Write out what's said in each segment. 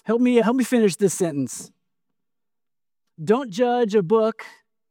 Help me finish this sentence. Don't judge a book.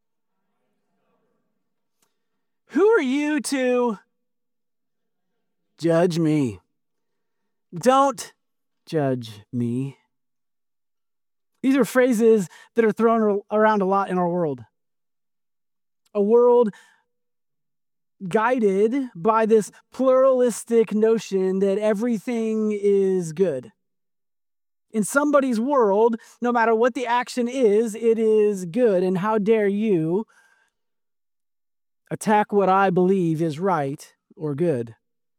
Who are you to judge me? Don't judge me. These are phrases that are thrown around a lot in our world. A world guided by this pluralistic notion that everything is good. In somebody's world, no matter what the action is, it is good. And how dare you attack what I believe is right or good?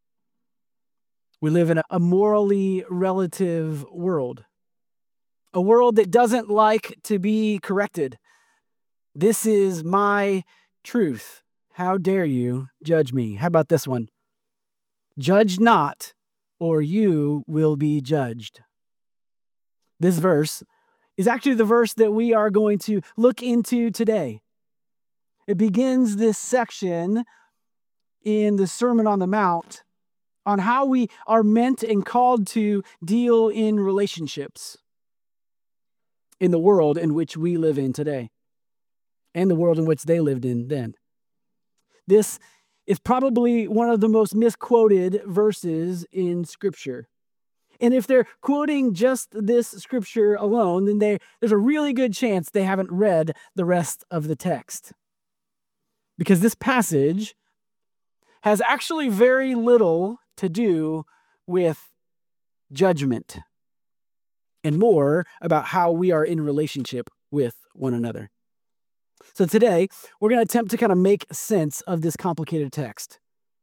We live in a morally relative world, a world that doesn't like to be corrected. This is my truth. How dare you judge me? How about this one? Judge not, or you will be judged. This verse is actually the verse that we are going to look into today. It begins this section in the Sermon on the Mount on how we are meant and called to deal in relationships in the world in which we live in today and the world in which they lived in then. This is probably one of the most misquoted verses in Scripture. And if they're quoting just this Scripture alone, then there's a really good chance they haven't read the rest of the text. Because this passage has actually very little to do with judgment and more about how we are in relationship with one another. So today, we're going to attempt to kind of make sense of this complicated text.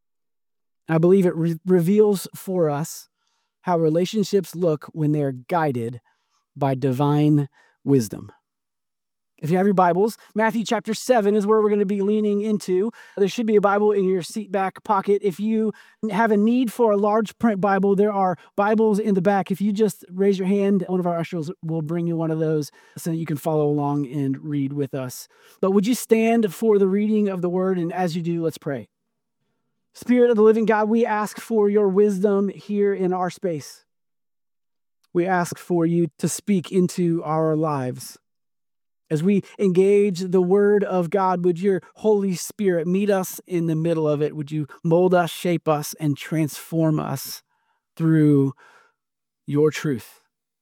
I believe it reveals for us how relationships look when they're guided by divine wisdom. If you have your Bibles, Matthew chapter 7 is where we're going to be leaning into. There should be a Bible in your seat back pocket. If you have a need for a large print Bible, there are Bibles in the back. If you just raise your hand, one of our ushers will bring you one of those so that you can follow along and read with us. But would you stand for the reading of the word? And as you do, let's pray. Spirit of the living God, we ask for your wisdom here in our space. We ask for you to speak into our lives. As we engage the word of God, would your Holy Spirit meet us in the middle of it? Would you mold us, shape us, and transform us through your truth?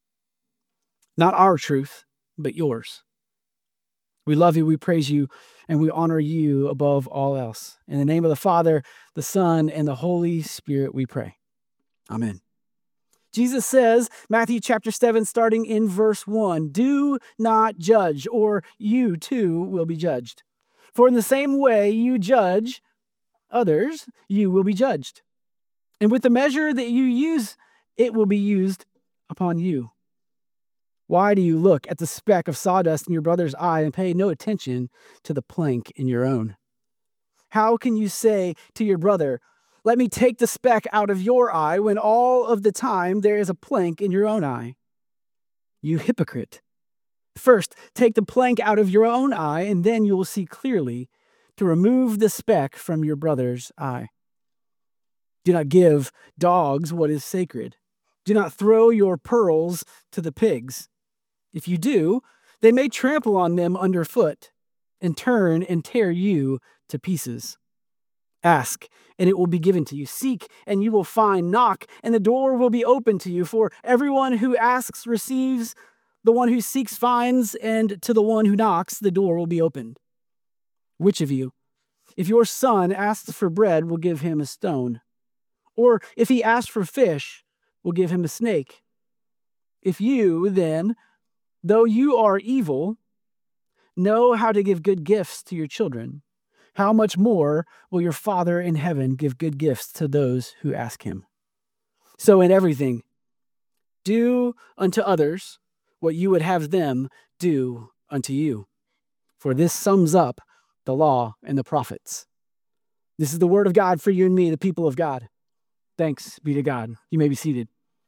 Not our truth, but yours. We love you, we praise you, and we honor you above all else. In the name of the Father, the Son, and the Holy Spirit, we pray. Amen. Jesus says, Matthew chapter 7, starting in verse 1, do not judge, or you too will be judged. For in the same way you judge others, you will be judged. And with the measure that you use, it will be used upon you. Why do you look at the speck of sawdust in your brother's eye and pay no attention to the plank in your own? How can you say to your brother, let me take the speck out of your eye, when all of the time there is a plank in your own eye? You hypocrite. First, take the plank out of your own eye, and then you will see clearly to remove the speck from your brother's eye. Do not give dogs what is sacred. Do not throw your pearls to the pigs. If you do, they may trample on them underfoot and turn and tear you to pieces. Ask, and it will be given to you. Seek, and you will find. Knock, and the door will be open to you. For everyone who asks receives, the one who seeks finds, and to the one who knocks, the door will be opened. Which of you, if your son asks for bread, will give him a stone? Or if he asks for fish, will give him a snake? If you, then, though you are evil, know how to give good gifts to your children, how much more will your Father in heaven give good gifts to those who ask him? So in everything, do unto others what you would have them do unto you. For this sums up the law and the prophets. This is the word of God for you and me, the people of God. Thanks be to God. You may be seated.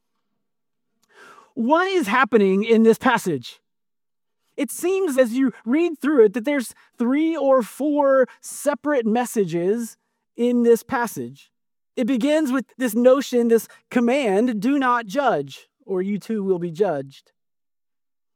What is happening in this passage? It seems as you read through it that there's 3 or 4 separate messages in this passage. It begins with this notion, this command, do not judge, or you too will be judged.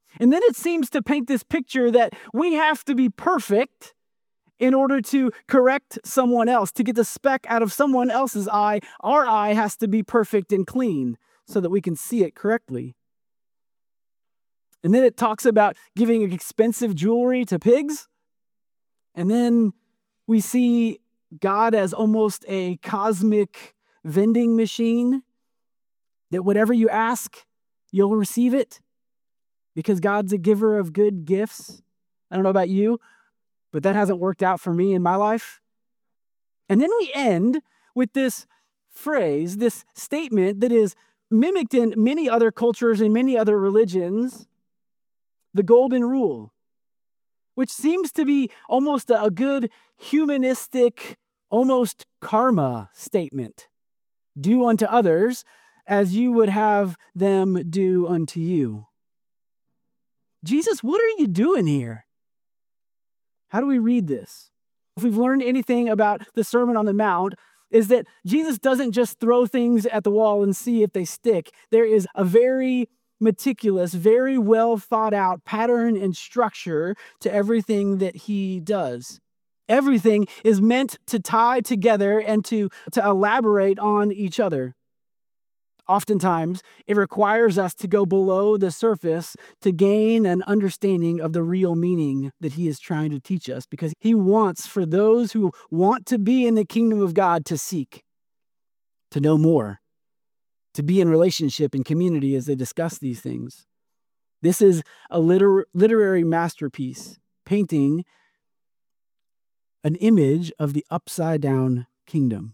And then it seems to paint this picture that we have to be perfect in order to correct someone else, to get the speck out of someone else's eye. Our eye has to be perfect and clean so that we can see it correctly. And then it talks about giving expensive jewelry to pigs. And then we see God as almost a cosmic vending machine, that whatever you ask, you'll receive it because God's a giver of good gifts. I don't know about you, but that hasn't worked out for me in my life. And then we end with this phrase, this statement that is mimicked in many other cultures and many other religions, the golden rule, which seems to be almost a good humanistic, almost karma statement. Do unto others as you would have them do unto you. Jesus, what are you doing here? How do we read this? If we've learned anything about the Sermon on the Mount, is that Jesus doesn't just throw things at the wall and see if they stick. There is a very meticulous, very well thought out pattern and structure to everything that he does. Everything is meant to tie together and to elaborate on each other. Oftentimes, it requires us to go below the surface to gain an understanding of the real meaning that he is trying to teach us, because he wants for those who want to be in the kingdom of God to seek, to know more, to be in relationship and community as they discuss these things. This is a literary masterpiece, painting an image of the upside down kingdom.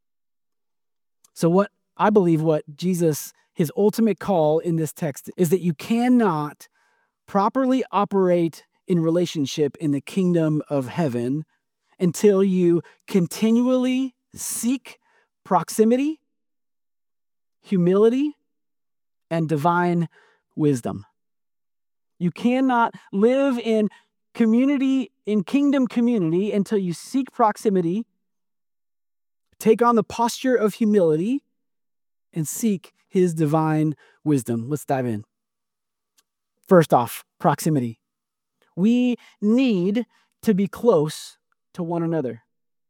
So I believe what Jesus, his ultimate call in this text is that you cannot properly operate in relationship in the kingdom of heaven until you continually seek proximity, humility, and divine wisdom. You cannot live in community, in kingdom community, until you seek proximity, take on the posture of humility, and seek his divine wisdom. Let's dive in. First off, proximity. We need to be close to one another.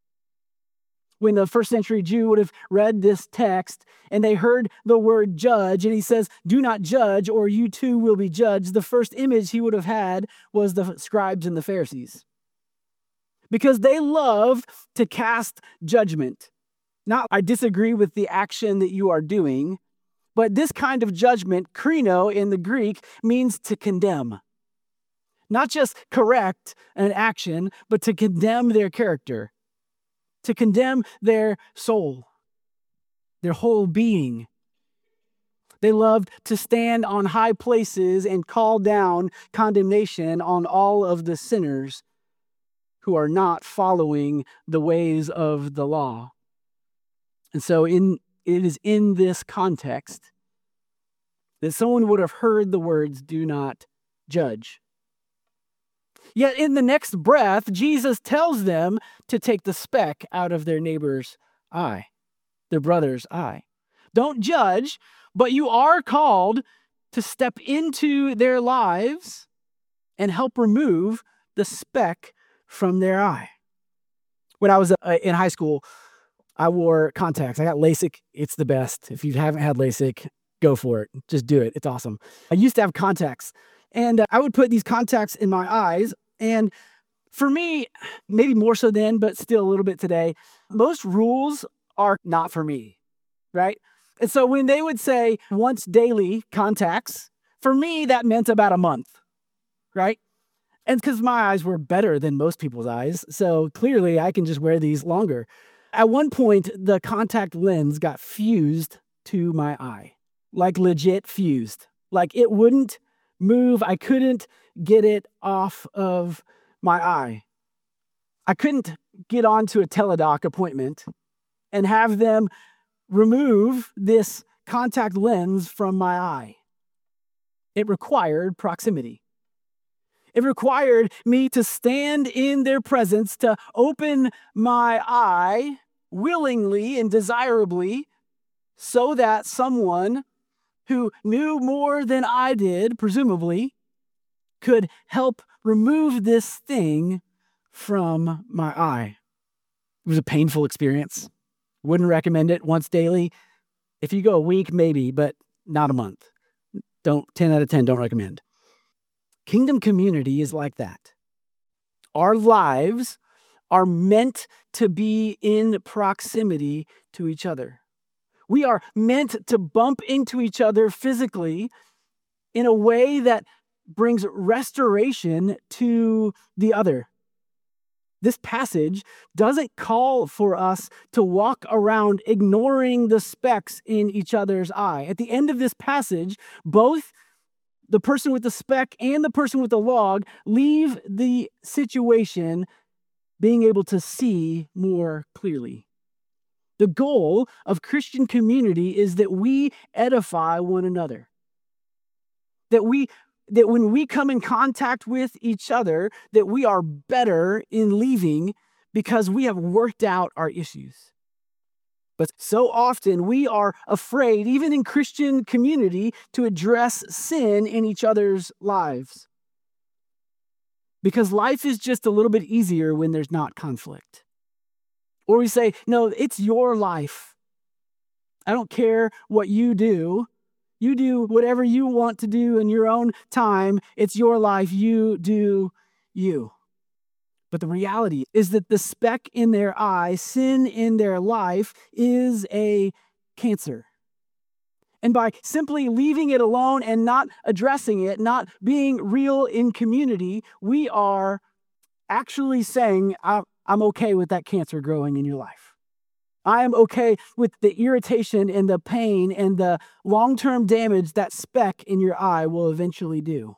When the first century Jew would have read this text and they heard the word judge, and he says, do not judge or you too will be judged, the first image he would have had was the scribes and the Pharisees. Because they love to cast judgment. Not, I disagree with the action that you are doing, but this kind of judgment, krino in the Greek, means to condemn. Not just correct an action, but to condemn their character, to condemn their soul, their whole being. They loved to stand on high places and call down condemnation on all of the sinners who are not following the ways of the law. And so it is in this context that someone would have heard the words, do not judge. Yet in the next breath, Jesus tells them to take the speck out of their neighbor's eye, their brother's eye. Don't judge, but you are called to step into their lives and help remove the speck from their eye. When I was in high school, I wore contacts. I got LASIK. It's the best. If you haven't had LASIK, go for it. Just do it. It's awesome. I used to have contacts, and I would put these contacts in my eyes. And for me, maybe more so then, but still a little bit today, most rules are not for me, right? And so when they would say once daily contacts, for me, that meant about a month, right? And because my eyes were better than most people's eyes, so clearly I can just wear these longer. At one point, the contact lens got fused to my eye, like legit fused. Like it wouldn't move. I couldn't get it off of my eye. I couldn't get onto a teledoc appointment and have them remove this contact lens from my eye. It required proximity. It required me to stand in their presence, to open my eye willingly and desirably so that someone who knew more than I did, presumably, could help remove this thing from my eye. It was a painful experience. Wouldn't recommend it once daily. If you go a week, maybe, but not a month. 10 out of 10, don't recommend. Kingdom community is like that. Our lives are meant to be in proximity to each other. We are meant to bump into each other physically in a way that brings restoration to the other. This passage doesn't call for us to walk around ignoring the specks in each other's eye. At the end of this passage, both the person with the speck and the person with the log leave the situation being able to see more clearly. The goal of Christian community is that we edify one another. That when we come in contact with each other, that we are better in leaving because we have worked out our issues. But so often we are afraid, even in Christian community, to address sin in each other's lives. Because life is just a little bit easier when there's not conflict. Or we say, no, it's your life. I don't care what you do. You do whatever you want to do in your own time. It's your life. You do you. But the reality is that the speck in their eye, sin in their life, is a cancer. And by simply leaving it alone and not addressing it, not being real in community, we are actually saying, I'm okay with that cancer growing in your life. I am okay with the irritation and the pain and the long-term damage that speck in your eye will eventually do.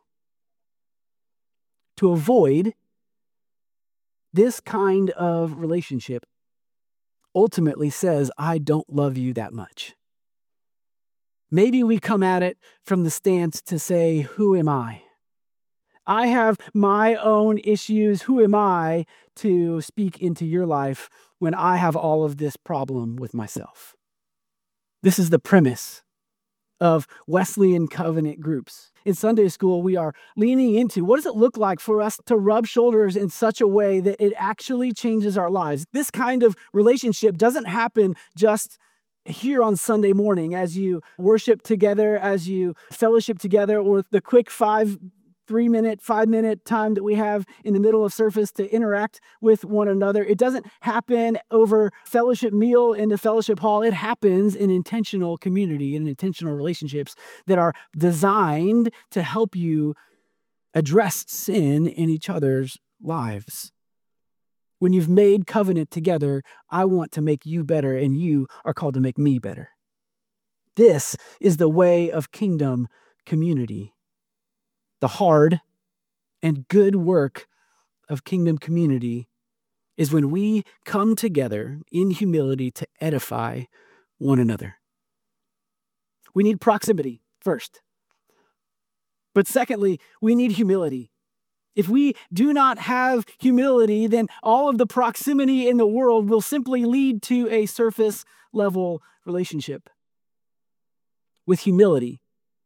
To avoid this kind of relationship ultimately says, I don't love you that much. Maybe we come at it from the stance to say, who am I? I have my own issues. Who am I to speak into your life when I have all of this problem with myself? This is the premise of Wesleyan covenant groups. In Sunday school, we are leaning into what does it look like for us to rub shoulders in such a way that it actually changes our lives. This kind of relationship doesn't happen just here on Sunday morning as you worship together, as you fellowship together, or the quick 5-minute time that we have in the middle of service to interact with one another. It doesn't happen over fellowship meal in the fellowship hall. It happens in intentional community and intentional relationships that are designed to help you address sin in each other's lives. When you've made covenant together, I want to make you better, and you are called to make me better. This is the way of kingdom community. The hard and good work of kingdom community is when we come together in humility to edify one another. We need proximity first. But secondly, we need humility. If we do not have humility, then all of the proximity in the world will simply lead to a surface level relationship. With humility,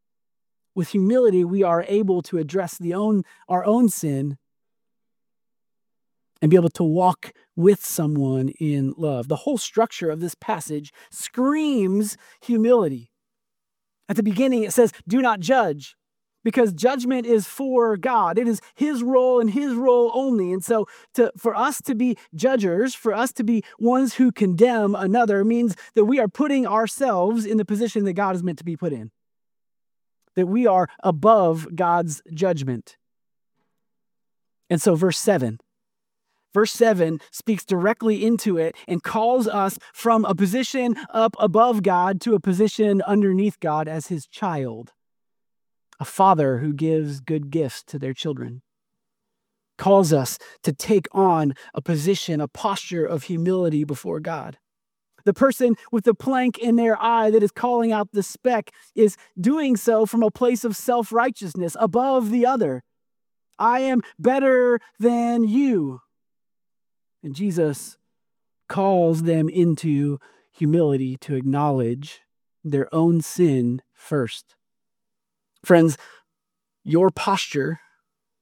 we are able to address our own sin and be able to walk with someone in love. The whole structure of this passage screams humility. At the beginning, it says, do not judge, because judgment is for God. It is his role and his role only. And so for us to be judgers, for us to be ones who condemn another, means that we are putting ourselves in the position that God is meant to be put in. That we are above God's judgment. And so verse 7 speaks directly into it and calls us from a position up above God to a position underneath God as his child. A father who gives good gifts to their children. Calls us to take on a position, a posture of humility before God. The person with the plank in their eye that is calling out the speck is doing so from a place of self-righteousness above the other. I am better than you. And Jesus calls them into humility to acknowledge their own sin first. Friends, your posture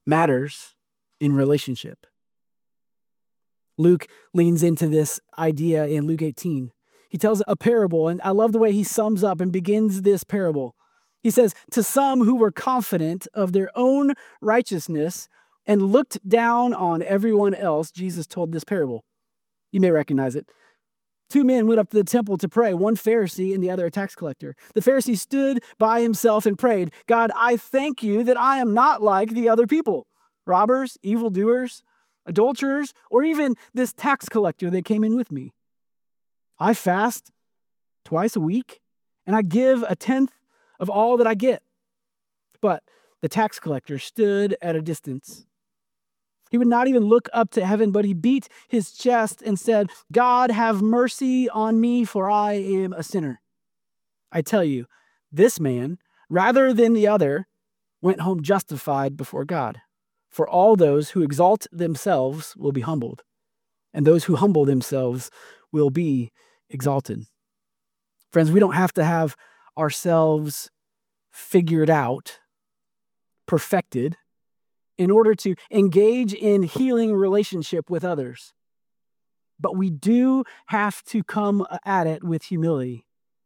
matters in relationship. Luke leans into this idea in Luke 18. He tells a parable, and I love the way he sums up and begins this parable. He says, "To some who were confident of their own righteousness and looked down on everyone else," Jesus told this parable. You may recognize it. Two men went up to the temple to pray, one Pharisee and the other a tax collector. The Pharisee stood by himself and prayed, "God, I thank you that I am not like the other people, robbers, evildoers, adulterers, or even this tax collector that came in with me. I fast twice a week, and I give a tenth of all that I get." But the tax collector stood at a distance. He would not even look up to heaven, but he beat his chest and said, "God, have mercy on me, for I am a sinner." I tell you, this man, rather than the other, went home justified before God. For all those who exalt themselves will be humbled, and those who humble themselves will be exalted. Friends, we don't have to have ourselves figured out, perfected, in order to engage in healing relationship with others. But we do have to come at it with humility.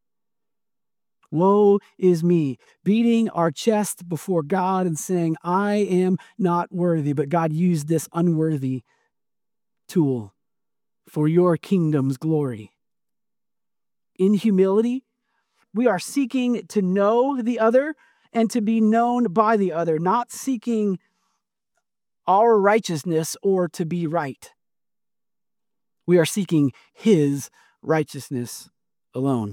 Woe is me, beating our chest before God and saying, "I am not worthy," but God used this unworthy tool for your kingdom's glory. In humility, we are seeking to know the other and to be known by the other, not seeking our righteousness or to be right. We are seeking his righteousness alone.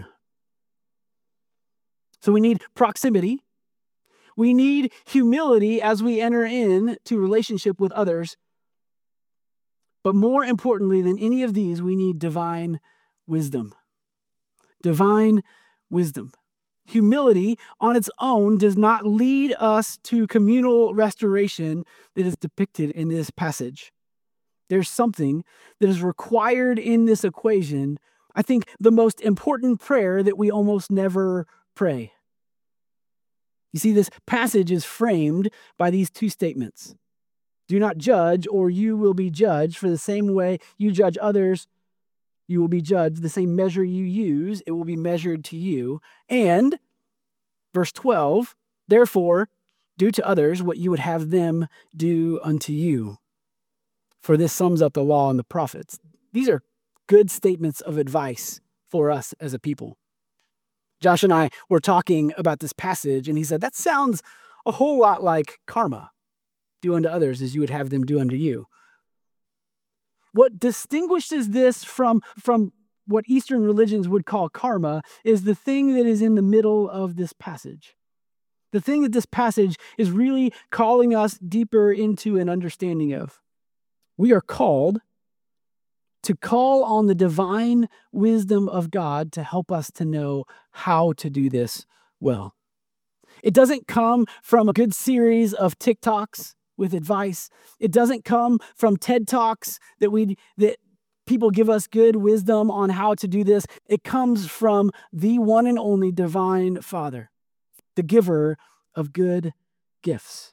So we need proximity. We need humility as we enter into relationship with others. But more importantly than any of these, we need divine wisdom. Divine wisdom. Humility on its own does not lead us to communal restoration that is depicted in this passage. There's something that is required in this equation. I think the most important prayer that we almost never pray. You see, this passage is framed by these two statements. Do not judge, or you will be judged. For the same way you judge others, you will be judged. The same measure you use, it will be measured to you. And, verse 12, therefore, do to others what you would have them do unto you. For this sums up the law and the prophets. These are good statements of advice for us as a people. Josh and I were talking about this passage, and he said, that sounds a whole lot like karma. Do unto others as you would have them do unto you. What distinguishes this from what Eastern religions would call karma is the thing that is in the middle of this passage. The thing that this passage is really calling us deeper into an understanding of. We are called to call on the divine wisdom of God to help us to know how to do this well. It doesn't come from a good series of TikToks with advice. It doesn't come from TED Talks that people give us good wisdom on how to do this. It comes from the one and only divine Father, the giver of good gifts.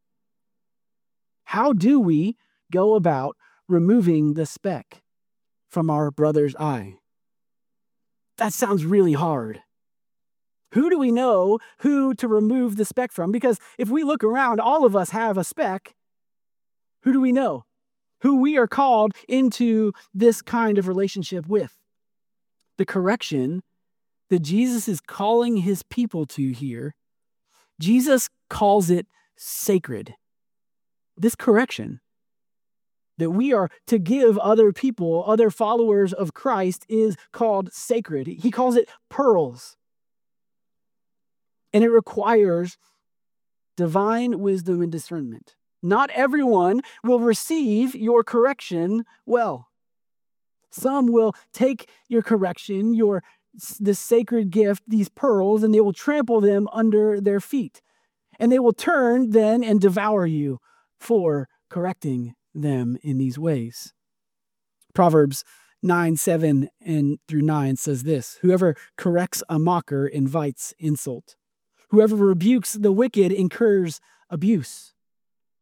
How do we go about removing the speck from our brother's eye? That sounds really hard. Who do we know who to remove the speck from? Because if we look around, all of us have a speck. Who do we know? Who we are called into this kind of relationship with. The correction that Jesus is calling his people to here, Jesus calls it sacred. This correction that we are to give other people, other followers of Christ, is called sacred. He calls it pearls. And it requires divine wisdom and discernment. Not everyone will receive your correction well. Some will take your correction, this sacred gift, these pearls, and they will trample them under their feet. And they will turn then and devour you for correcting them in these ways. Proverbs 9:7 and through 9 says this: whoever corrects a mocker invites insult. Whoever rebukes the wicked incurs abuse.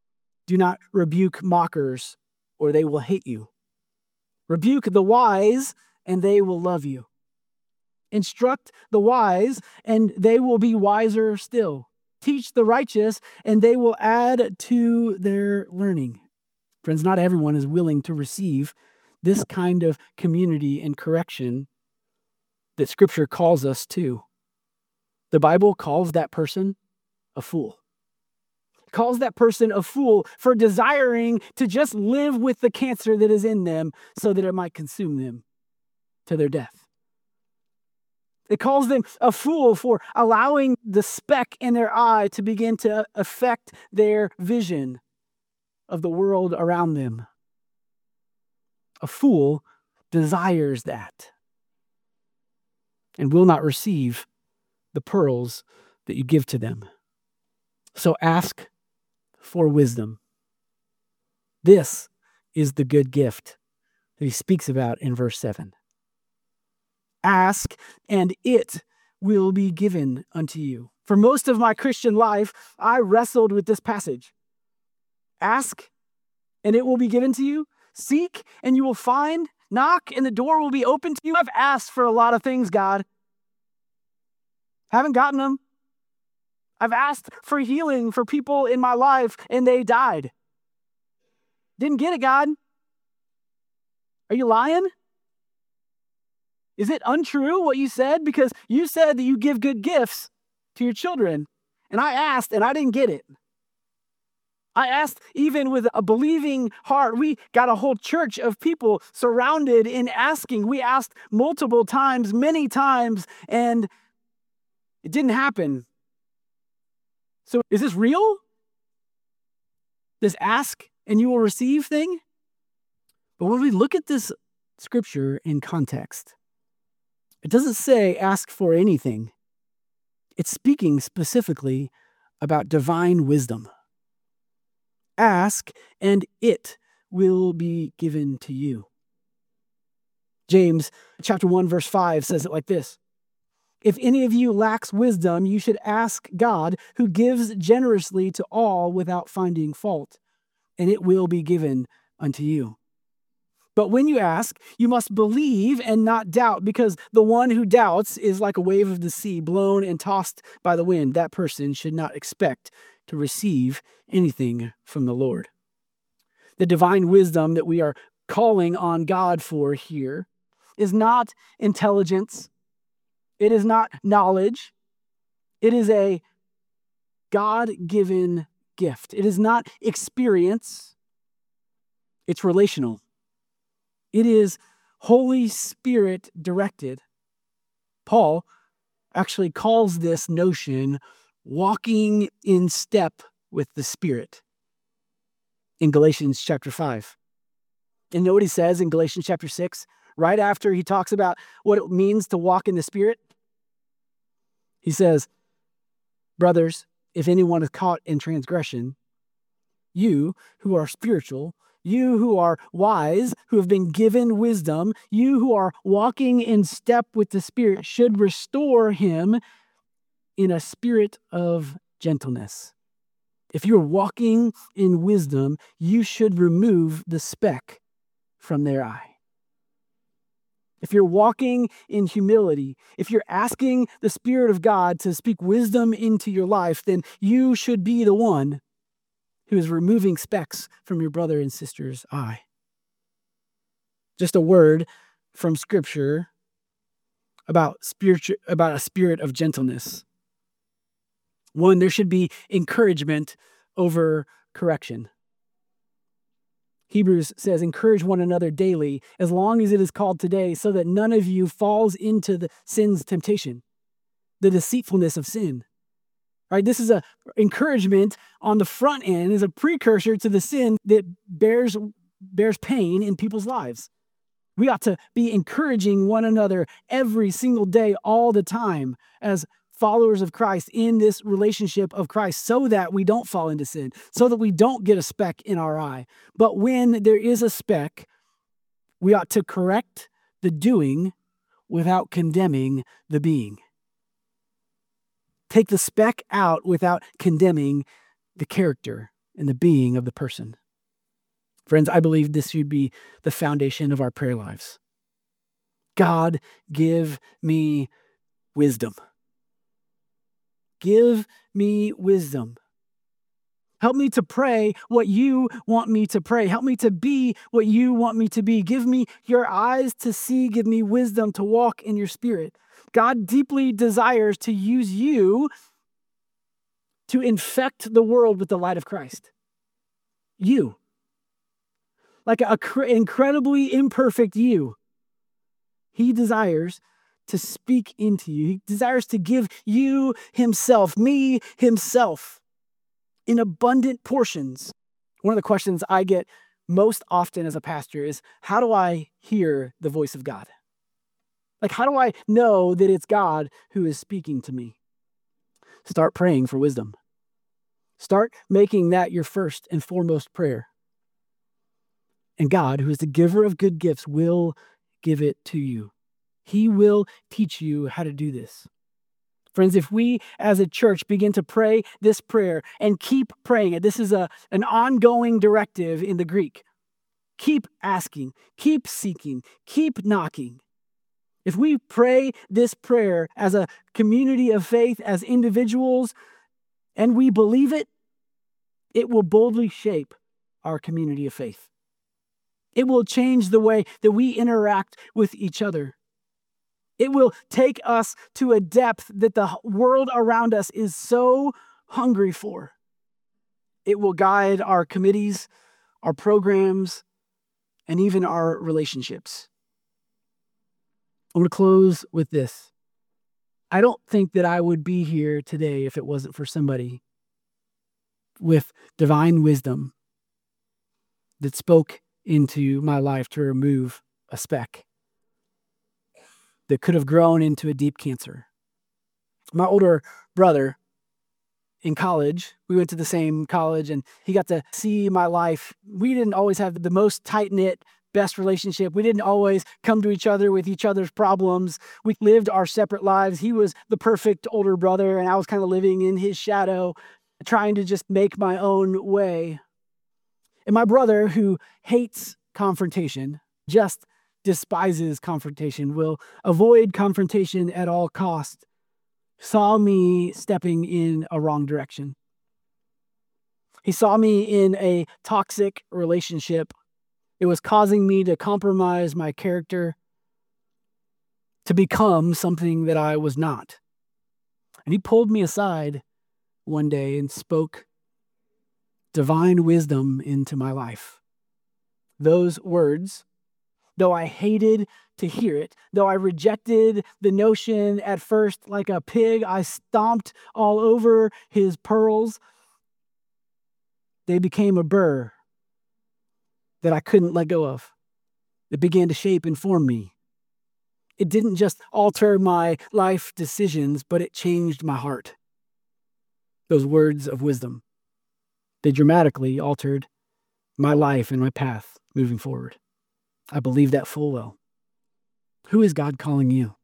Do not rebuke mockers, or they will hate you. Rebuke the wise, and they will love you. Instruct the wise, and they will be wiser still. Teach the righteous, and they will add to their learning. Friends, not everyone is willing to receive this kind of community and correction that Scripture calls us to. The Bible calls that person a fool. It calls that person a fool for desiring to just live with the cancer that is in them so that it might consume them to their death. It calls them a fool for allowing the speck in their eye to begin to affect their vision of the world around them. A fool desires that and will not receive the pearls that you give to them. So ask for wisdom. This is the good gift that he speaks about in verse 7. Ask, and it will be given unto you. For most of my Christian life, I wrestled with this passage. Ask, and it will be given to you. Seek, and you will find. Knock, and the door will be open to you. I've asked for a lot of things, God. Haven't gotten them. I've asked for healing for people in my life, and they died. Didn't get it, God. Are you lying? Is it untrue what you said? Because you said that you give good gifts to your children. And I asked, and I didn't get it. I asked even with a believing heart. We got a whole church of people surrounded in asking. We asked multiple times, many times, and it didn't happen. So is this real? This ask and you will receive thing? But when we look at this scripture in context, it doesn't say ask for anything. It's speaking specifically about divine wisdom. Ask, and it will be given to you. James chapter 1, verse 5 says it like this. If any of you lacks wisdom, you should ask God, who gives generously to all without finding fault, and it will be given unto you. But when you ask, you must believe and not doubt, because the one who doubts is like a wave of the sea, blown and tossed by the wind. That person should not expect to receive anything from the Lord. The divine wisdom that we are calling on God for here is not intelligence. It is not knowledge. It is a God-given gift. It is not experience. It's relational. It is Holy Spirit directed. Paul actually calls this notion walking in step with the Spirit in Galatians chapter 5. And know what he says in Galatians chapter 6? Right after he talks about what it means to walk in the Spirit, he says, brothers, if anyone is caught in transgression, you who are spiritual, you who are wise, who have been given wisdom, you who are walking in step with the Spirit should restore him in a spirit of gentleness. If you're walking in wisdom, you should remove the speck from their eye. If you're walking in humility, if you're asking the Spirit of God to speak wisdom into your life, then you should be the one who is removing specks from your brother and sister's eye. Just a word from Scripture about a spirit of gentleness. One, there should be encouragement over correction. Hebrews says, encourage one another daily, as long as it is called today, so that none of you falls into the sin's temptation, the deceitfulness of sin. Right? This is a encouragement on the front end, is a precursor to the sin that bears pain in people's lives. We ought to be encouraging one another every single day, all the time, as followers of Christ in this relationship of Christ, so that we don't fall into sin, so that we don't get a speck in our eye. But when there is a speck, we ought to correct the doing without condemning the being. Take the speck out without condemning the character and the being of the person. Friends, I believe this should be the foundation of our prayer lives. God, give me wisdom. Give me wisdom. Help me to pray what you want me to pray. Help me to be what you want me to be. Give me your eyes to see. Give me wisdom to walk in your spirit. God deeply desires to use you to infect the world with the light of Christ. You. Like an incredibly imperfect you. He desires to speak into you. He desires to give you himself, me himself, in abundant portions. One of the questions I get most often as a pastor is, how do I hear the voice of God? Like, how do I know that it's God who is speaking to me? Start praying for wisdom. Start making that your first and foremost prayer. And God, who is the giver of good gifts, will give it to you. He will teach you how to do this. Friends, if we as a church begin to pray this prayer and keep praying it, this is an ongoing directive in the Greek. Keep asking, keep seeking, keep knocking. If we pray this prayer as a community of faith, as individuals, and we believe it, it will boldly shape our community of faith. It will change the way that we interact with each other. It will take us to a depth that the world around us is so hungry for. It will guide our committees, our programs, and even our relationships. I'm going to close with this. I don't think that I would be here today if it wasn't for somebody with divine wisdom that spoke into my life to remove a speck that could have grown into a deep cancer. My older brother in college, we went to the same college, and he got to see my life. We didn't always have the most tight-knit, best relationship. We didn't always come to each other with each other's problems. We lived our separate lives. He was the perfect older brother, and I was kind of living in his shadow, trying to just make my own way. And my brother, who hates confrontation, just despises confrontation, will avoid confrontation at all costs, saw me stepping in a wrong direction. He saw me in a toxic relationship. It was causing me to compromise my character, to become something that I was not. And he pulled me aside one day and spoke divine wisdom into my life. Those words, though I hated to hear it, though I rejected the notion at first like a pig, I stomped all over his pearls, they became a burr that I couldn't let go of. It began to shape and form me. It didn't just alter my life decisions, but it changed my heart. Those words of wisdom, they dramatically altered my life and my path moving forward. I believe that full well. Who is God calling you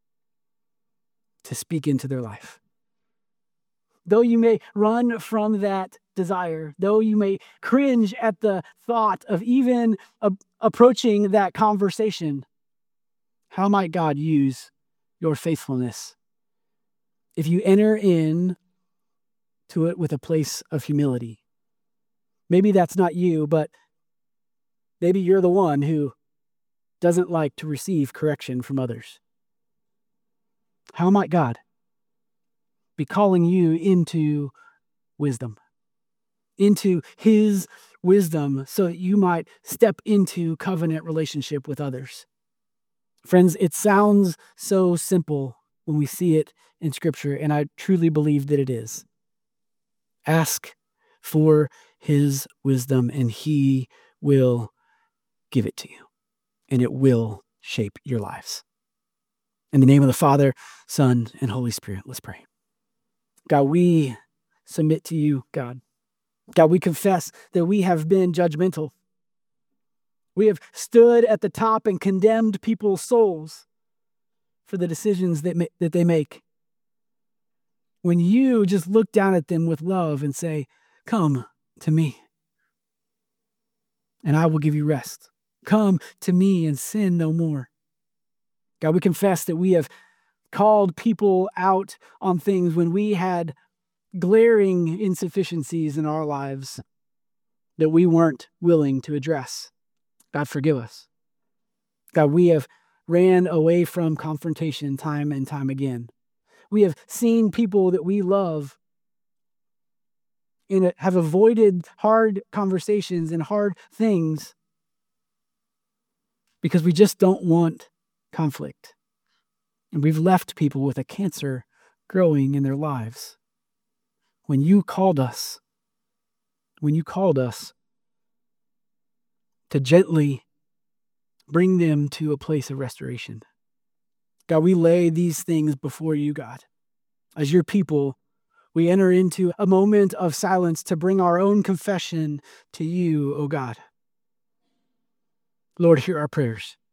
to speak into their life? Though you may run from that desire, though you may cringe at the thought of even approaching that conversation, how might God use your faithfulness if you enter in to it with a place of humility? Maybe that's not you, but maybe you're the one who doesn't like to receive correction from others. How might God be calling you into wisdom, into his wisdom, so that you might step into covenant relationship with others? Friends, it sounds so simple when we see it in Scripture, and I truly believe that it is. Ask for his wisdom, and he will give it to you, and it will shape your lives. In the name of the Father, Son, and Holy Spirit, let's pray. God, we submit to you, God. God, we confess that we have been judgmental. We have stood at the top and condemned people's souls for the decisions that they make. When you just look down at them with love and say, come, to me, and I will give you rest. Come to me and sin no more. God, we confess that we have called people out on things when we had glaring insufficiencies in our lives that we weren't willing to address. God, forgive us. God, we have ran away from confrontation time and time again. We have seen people that we love and have avoided hard conversations and hard things because we just don't want conflict. And we've left people with a cancer growing in their lives. When you called us to gently bring them to a place of restoration. God, we lay these things before you, God. As your people, we enter into a moment of silence to bring our own confession to you, O God. Lord, hear our prayers.